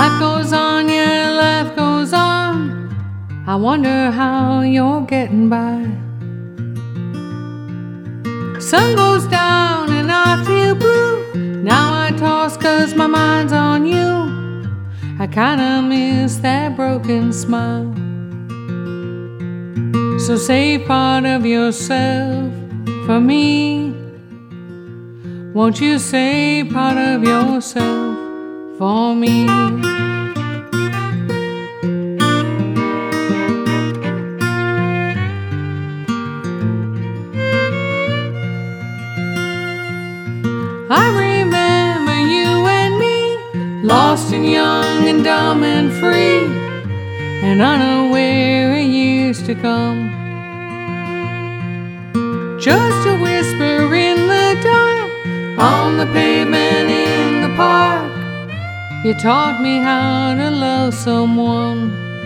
Life goes on, yeah, life goes on. I wonder how you're getting by. Sun goes down and I feel blue. Now I toss 'cause my mind's on you. I kinda miss that broken smile. So save part of yourself for me. Won't you save part of yourself for me? I remember you and me, lost and young and dumb and free, and unaware of years to come. Just a whisper in the dark, on the pavement in the park. You taught me how to love someone.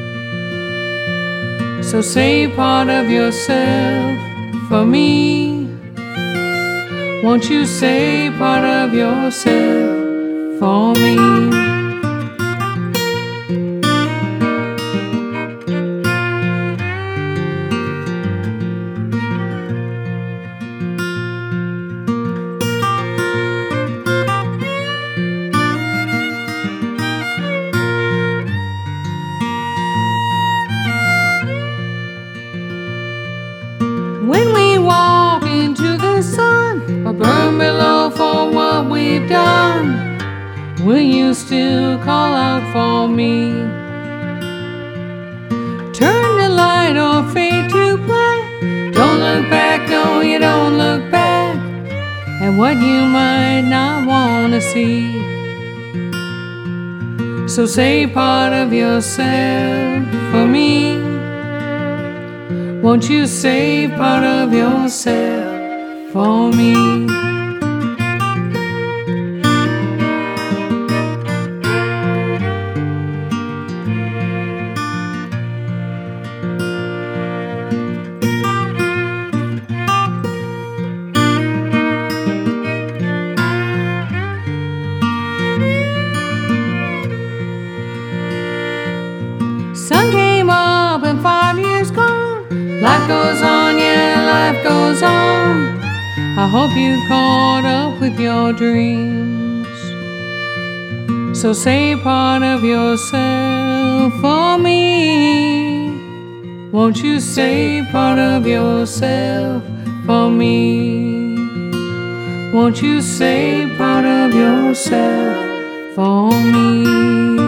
So save part of yourself for me. Won't you save part of yourself for me? When we walk into the sun, or burn below for what we've done, will you still call out for me? Turn the light or fade to black. Don't look back, no, you don't look back at what you might not want to see. So save part of yourself for me. Won't you save part of yourself for me? Sun came up and 5 years gone. Life goes on, yeah, life goes on. I hope you caught up with your dreams. So save part of yourself for me. Won't you save part of yourself for me? Won't you save part of yourself for me?